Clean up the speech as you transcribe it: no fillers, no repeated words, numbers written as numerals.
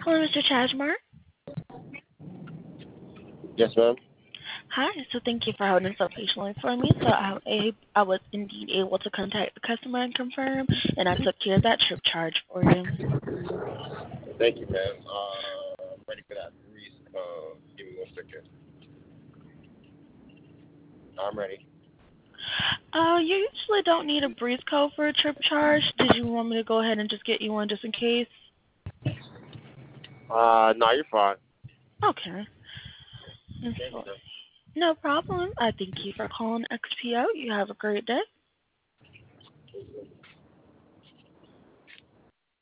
Hello, Mr. Chasmar. Yes, ma'am. Hi. So thank you for holding so patiently for me. So I was indeed able to contact the customer and confirm, and I took care of that trip charge for you. Thank you, ma'am. I'm ready for that. Reese, give me 1 second. I'm ready. You usually don't need a breeze code for a trip charge. Did you want me to go ahead and just get you one just in case? No, you're fine. Okay. Thank you, So, ma'am. no problem. I thank you for calling XPO. You have a great day.